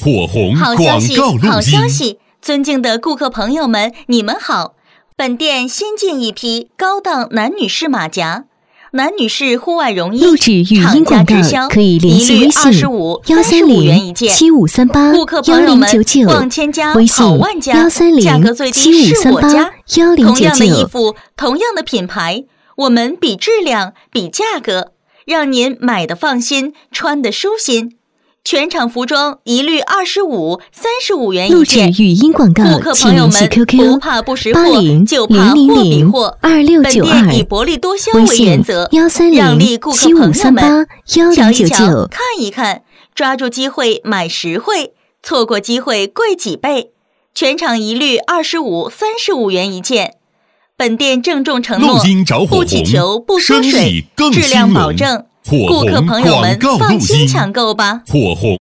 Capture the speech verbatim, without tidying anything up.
火红好消息， 广告录音。 好消息！尊敬的顾客朋友们，你们好！本店新进一批高档男女士马甲，男女士户外绒衣， 录制语音广告可以联系微信幺三零七五三八幺零九九， 逛千家微信跑万家， 幺三价格零最低七五三八是我家。 幺零九同样的衣九。 服，同样的品牌，我们比质量，比价格，让您买的放心，穿的舒心。全场服装一律二十五、三十五元录一件。 制语音广告顾客请联系朋友们，不 Q Q 怕不识八货， 零就怕零零货比零货。 二六九二， 本店以薄利多销为微信原则， 幺三让利零顾客七五朋友三八们幺零九瞧一瞧， 九。 看一看，抓住机会买实惠，错过机会贵几倍。全场一律二十五、三十五元一件。本店郑重承诺录音找，火不起球， 红， 不缩生意水， 更质量兴隆。 保证。 火顾客红朋友们， 广告录放心音。 抢购吧。 火红。